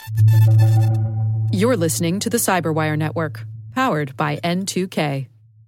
You're listening to the Cyberwire Network, powered by N2K.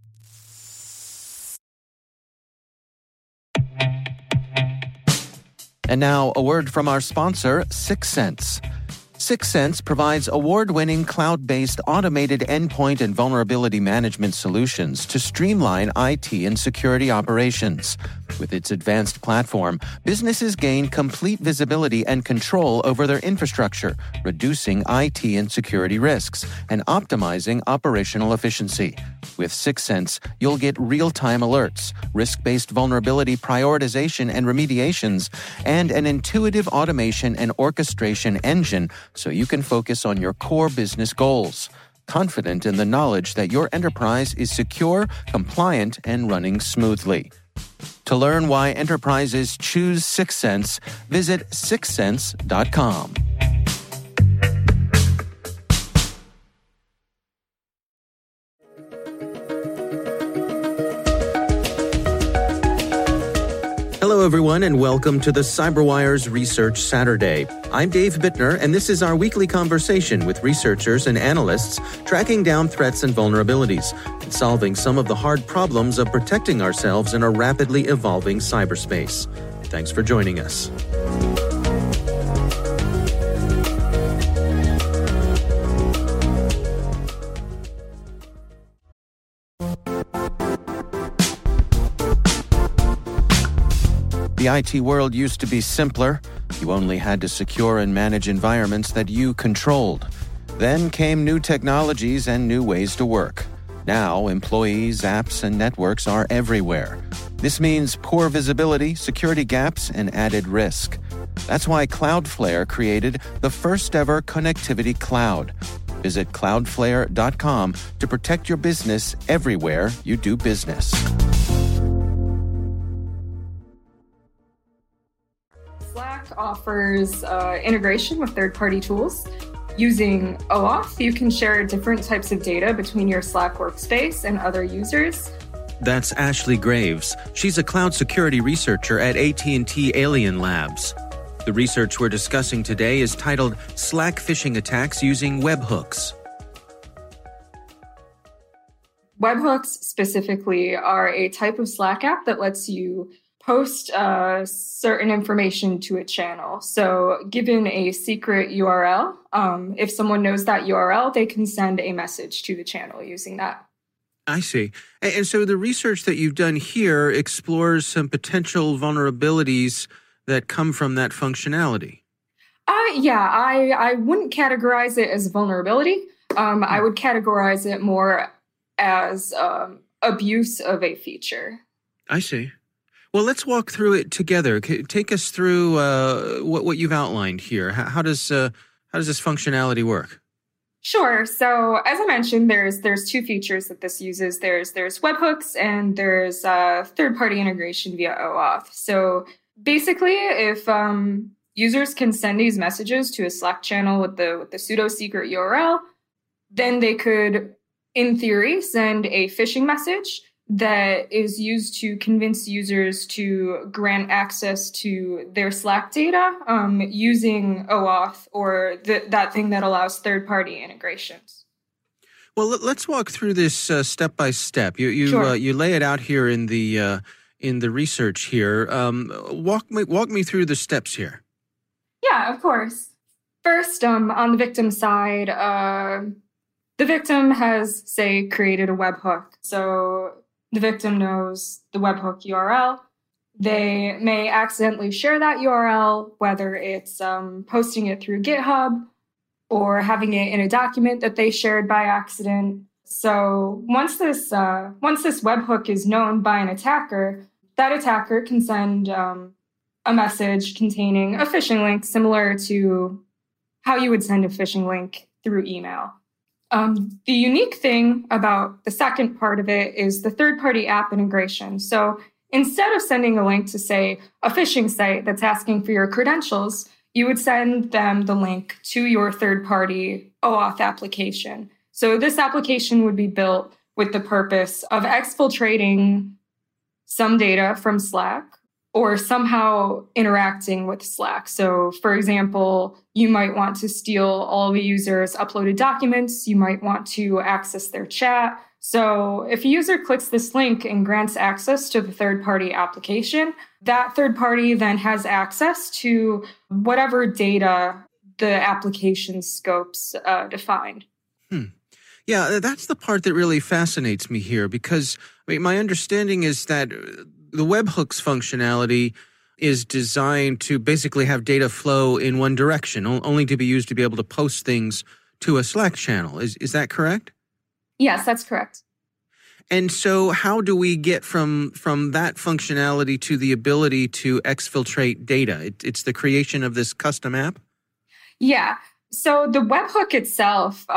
And now, a word from our sponsor, Syxsense. Syxsense provides award-winning cloud-based automated endpoint and vulnerability management solutions to streamline IT and security operations. With its advanced platform, businesses gain complete visibility and control over their infrastructure, reducing IT and security risks and optimizing operational efficiency. With Syxsense, you'll get real-time alerts, risk-based vulnerability prioritization and remediations, and an intuitive automation and orchestration engine so you can focus on your core business goals, confident in the knowledge that your enterprise is secure, compliant, and running smoothly. To learn why enterprises choose Syxsense, visit syxsense.com. Hello, everyone, and welcome to the CyberWire's Research Saturday. I'm Dave Bittner, and this is our weekly conversation with researchers and analysts tracking down threats and vulnerabilities and solving some of the hard problems of protecting ourselves in a rapidly evolving cyberspace. Thanks for joining us. The IT world used to be simpler. You only had to secure and manage environments that you controlled. Then came new technologies and new ways to work. Now, employees, apps, and networks are everywhere. This means poor visibility, security gaps, and added risk. That's why Cloudflare created the first-ever connectivity cloud. Visit cloudflare.com to protect your business everywhere you do business. Slack offers integration with third-party tools. Using OAuth, you can share different types of data between your Slack workspace and other users. That's Ashley Graves. She's a cloud security researcher at AT&T Alien Labs. The research we're discussing today is titled Slack Phishing Attacks Using Webhooks. Webhooks specifically are a type of Slack app that lets you post certain information to a channel. So given a secret URL, if someone knows that URL, they can send a message to the channel using that. I see. And so the research that you've done here explores some potential vulnerabilities that come from that functionality. I wouldn't categorize it as vulnerability. I would categorize it more as abuse of a feature. I see. Well, let's walk through it together. Take us through what you've outlined here. How does this functionality work? Sure. So as I mentioned, there's two features that this uses. There's webhooks and there's third-party integration via OAuth. So basically, if users can send these messages to a Slack channel with the pseudo-secret URL, then they could, in theory, send a phishing message that is used to convince users to grant access to their Slack data using OAuth or that thing that allows third-party integrations. Well, let's walk through this step by step. Sure. You lay it out here in the research here. Walk me through the steps here. Yeah, of course. First, on the victim side, the victim has, say, created a webhook. So the victim knows the webhook URL. They may accidentally share that URL, whether it's posting it through GitHub or having it in a document that they shared by accident. So once this webhook is known by an attacker, that attacker can send a message containing a phishing link similar to how you would send a phishing link through email. The unique thing about the second part of it is the third-party app integration. So instead of sending a link to, say, a phishing site that's asking for your credentials, you would send them the link to your third-party OAuth application. So this application would be built with the purpose of exfiltrating some data from Slack or somehow interacting with Slack. So, for example, you might want to steal all the user's uploaded documents. You might want to access their chat. So if a user clicks this link and grants access to the third-party application, that third party then has access to whatever data the application scopes defined. Yeah, that's the part that really fascinates me here, because my understanding is that the webhooks functionality is designed to basically have data flow in one direction, only to be used to be able to post things to a Slack channel. Is that correct? Yes, that's correct. And so how do we get from that functionality to the ability to exfiltrate data? It's the creation of this custom app? Yeah. So the webhook itself,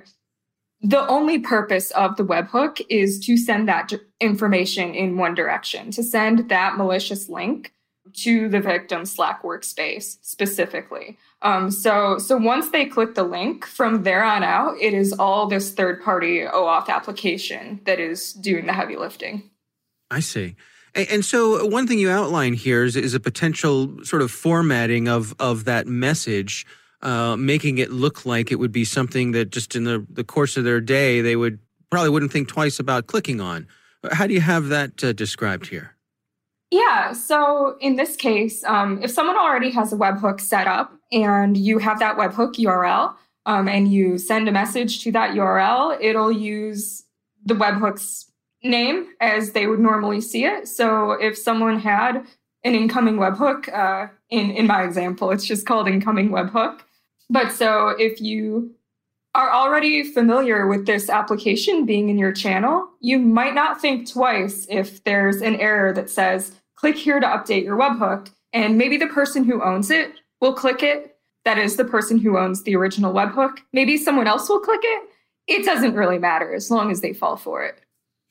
the only purpose of the webhook is to send that information in one direction, to send that malicious link to the victim Slack workspace specifically. So once they click the link, from there on out, it is all this third-party OAuth application that is doing the heavy lifting. I see. And so one thing you outline here is a potential sort of formatting of that message, making it look like it would be something that just in the course of their day, they probably wouldn't think twice about clicking on. How do you have that described here? Yeah, so in this case, if someone already has a webhook set up and you have that webhook URL and you send a message to that URL, it'll use the webhook's name as they would normally see it. So if someone had an incoming webhook, in my example, it's just called incoming webhook. But so if you are already familiar with this application being in your channel, you might not think twice if there's an error that says, click here to update your webhook. And maybe the person who owns it will click it. That is the person who owns the original webhook. Maybe someone else will click it. It doesn't really matter as long as they fall for it.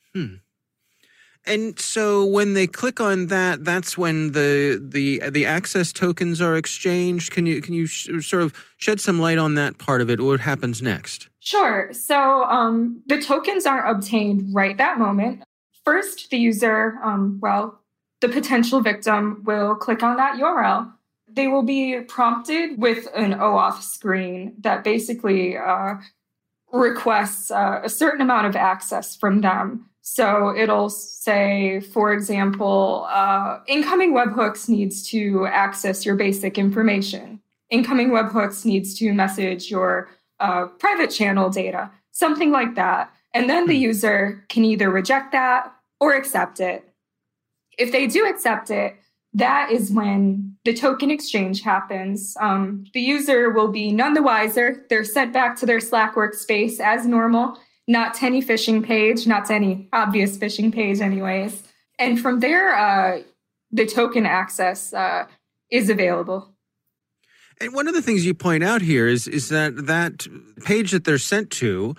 And so when they click on that, that's when the access tokens are exchanged. Can you sort of shed some light on that part of it? What happens next? Sure. So the tokens are obtained right that moment. First, the user, the potential victim will click on that URL. They will be prompted with an OAuth screen that basically requests a certain amount of access from them. So it'll say, for example, incoming webhooks needs to access your basic information. Incoming webhooks needs to message your private channel data, something like that. And then the user can either reject that or accept it. If they do accept it, that is when the token exchange happens. The user will be none the wiser. They're sent back to their Slack workspace as normal, not to any phishing page, not to any obvious phishing page anyways. And from there, the token access is available. And one of the things you point out here is that page that they're sent to,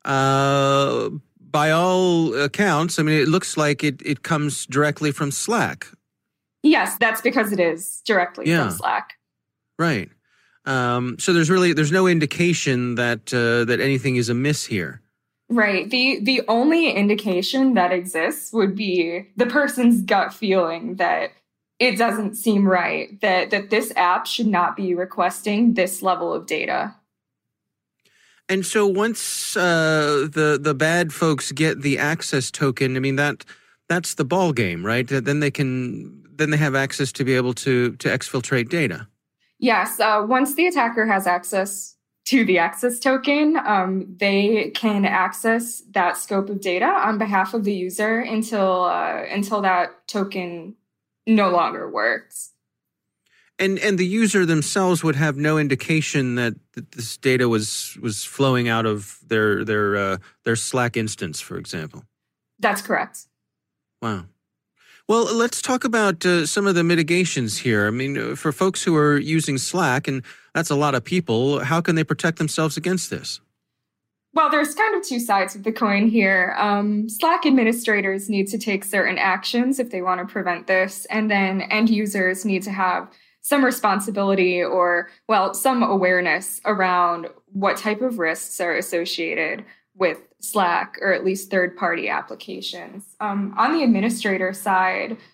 by all accounts, it looks like it comes directly from Slack. Yes, that's because it is directly from Slack. Right. So there's no indication that anything is amiss here. Right. The only indication that exists would be the person's gut feeling that it doesn't seem right, that this app should not be requesting this level of data. And so once the bad folks get the access token, that's the ball game, right? Then they have access to be able to exfiltrate data. Yes. Once the attacker has access to the access token, they can access that scope of data on behalf of the user until that token no longer works. And the user themselves would have no indication that this data was flowing out of their Slack instance, for example. That's correct. Wow. Well, let's talk about some of the mitigations here. For folks who are using Slack, and that's a lot of people, how can they protect themselves against this? Well, there's kind of two sides of the coin here. Slack administrators need to take certain actions if they want to prevent this, and then end users need to have some responsibility or, some awareness around what type of risks are associated with Slack, or at least third-party applications. On the administrator side,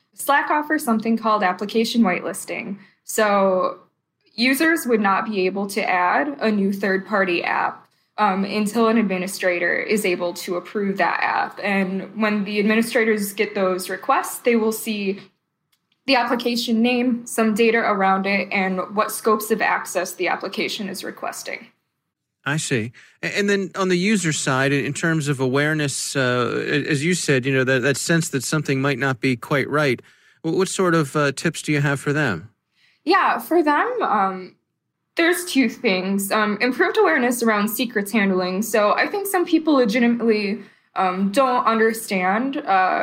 Slack offers something called application whitelisting. So users would not be able to add a new third-party app until an administrator is able to approve that app. And when the administrators get those requests, they will see the application name, some data around it, and what scopes of access the application is requesting. I see. And then on the user side, in terms of awareness, as you said, that sense that something might not be quite right, what sort of tips do you have for them? Yeah, for them, there's two things. Improved awareness around secrets handling. So I think some people legitimately don't understand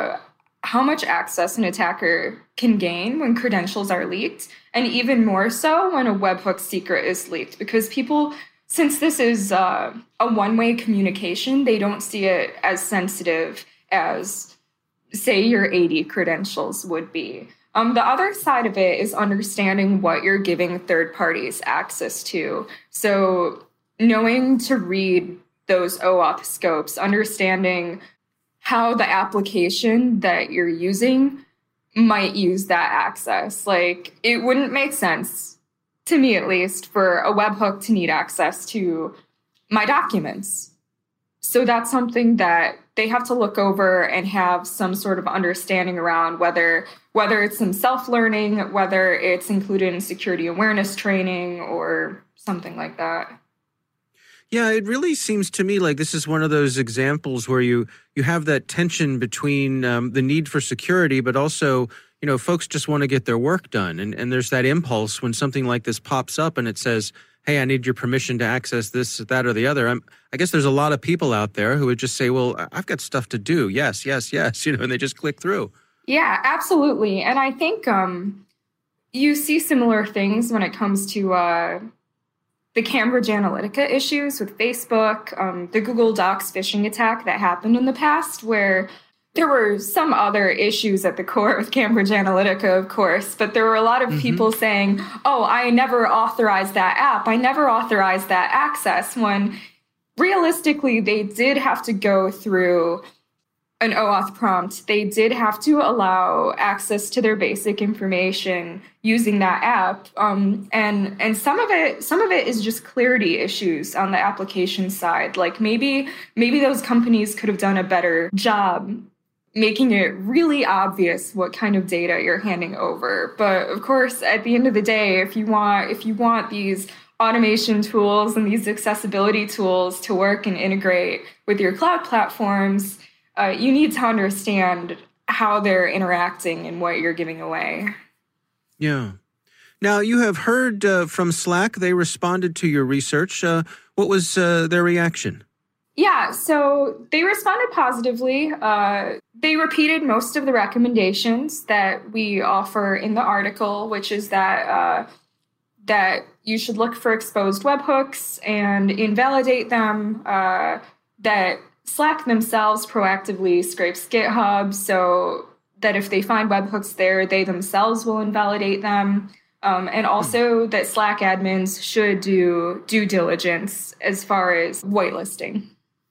how much access an attacker can gain when credentials are leaked, and even more so when a webhook secret is leaked, because people, since this is a one-way communication, they don't see it as sensitive as, say, your AD credentials would be. The other side of it is understanding what you're giving third parties access to. So knowing to read those OAuth scopes, understanding how the application that you're using might use that access. Like, it wouldn't make sense, to me at least, for a webhook to need access to my documents. So that's something that they have to look over and have some sort of understanding around, whether it's some self-learning, whether it's included in security awareness training or something like that. Yeah, it really seems to me like this is one of those examples where you have that tension between the need for security, but also, folks just want to get their work done. And there's that impulse when something like this pops up and it says, hey, I need your permission to access this, that, or the other. I guess there's a lot of people out there who would just say, well, I've got stuff to do. Yes, yes, yes, and they just click through. Yeah, absolutely. And I think you see similar things when it comes to the Cambridge Analytica issues with Facebook, the Google Docs phishing attack that happened in the past, where there were some other issues at the core of Cambridge Analytica, of course, but there were a lot of people saying, oh, I never authorized that app. I never authorized that access, when realistically they did have to go through an OAuth prompt. They did have to allow access to their basic information using that app. And some of it is just clarity issues on the application side. Like maybe those companies could have done a better job making it really obvious what kind of data you're handing over. But of course, at the end of the day, if you want these automation tools and these accessibility tools to work and integrate with your cloud platforms, you need to understand how they're interacting and what you're giving away. Yeah. Now, you have heard from Slack. They responded to your research. What was their reaction? Yeah, so they responded positively. They repeated most of the recommendations that we offer in the article, which is that you should look for exposed webhooks and invalidate them, that Slack themselves proactively scrapes GitHub so that if they find webhooks there, they themselves will invalidate them. And also that Slack admins should do due diligence as far as whitelisting.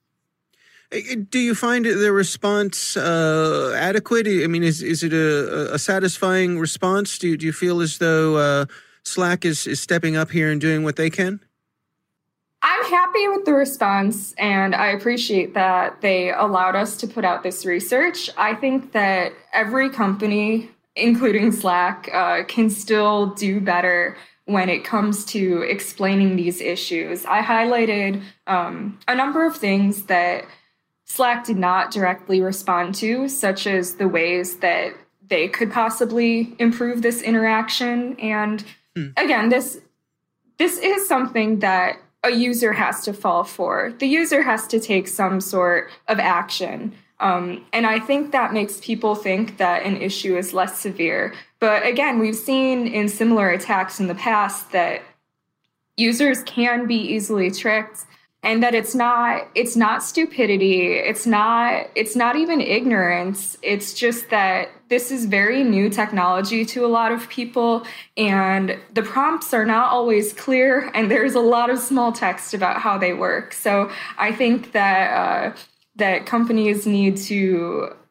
Do you find the response adequate? I mean, is it a satisfying response? Do you feel as though Slack is stepping up here and doing what they can? I'm happy with the response, and I appreciate that they allowed us to put out this research. I think that every company, including Slack, can still do better when it comes to explaining these issues. I highlighted a number of things that Slack did not directly respond to, such as the ways that they could possibly improve this interaction. And again, this is something that a user has to fall for. The user has to take some sort of action. And I think that makes people think that an issue is less severe. But again, we've seen in similar attacks in the past that users can be easily tricked, and that it's not stupidity, it's not even ignorance. It's just that this is very new technology to a lot of people, and the prompts are not always clear, and there's a lot of small text about how they work. So I think that that companies need to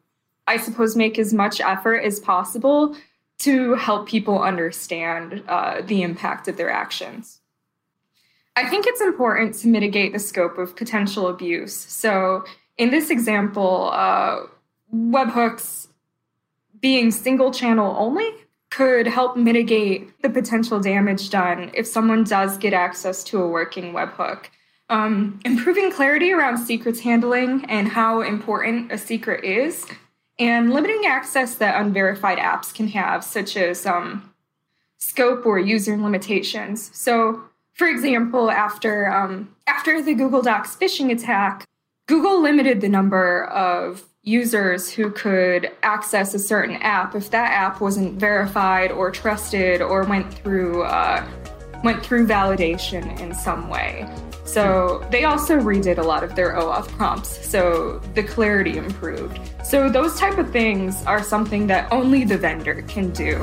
I suppose, make as much effort as possible to help people understand the impact of their actions. I think it's important to mitigate the scope of potential abuse. So in this example, webhooks being single channel only could help mitigate the potential damage done if someone does get access to a working webhook. Improving clarity around secrets handling and how important a secret is, and limiting access that unverified apps can have, such as scope or user limitations. So, for example, after the Google Docs phishing attack, Google limited the number of users who could access a certain app if that app wasn't verified or trusted or went through validation in some way. So they also redid a lot of their OAuth prompts, so the clarity improved. So those type of things are something that only the vendor can do.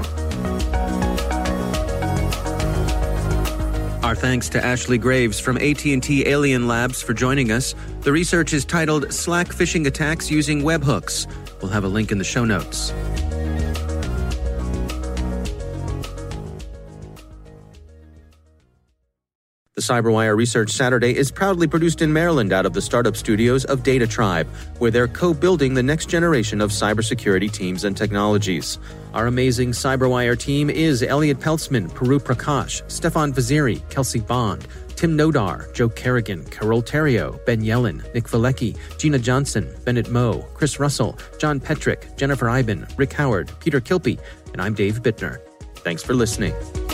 Our thanks to Ashley Graves from AT&T Alien Labs for joining us. The research is titled Slack Phishing Attacks Using Webhooks. We'll have a link in the show notes. The CyberWire Research Saturday is proudly produced in Maryland out of the startup studios of Data Tribe, where they're co-building the next generation of cybersecurity teams and technologies. Our amazing CyberWire team is Elliot Peltzman, Puru Prakash, Stefan Vaziri, Kelsey Bond, Tim Nodar, Joe Kerrigan, Carol Terrio, Ben Yellen, Nick Valecki, Gina Johnson, Bennett Moe, Chris Russell, John Petrick, Jennifer Iben, Rick Howard, Peter Kilpie, and I'm Dave Bittner. Thanks for listening.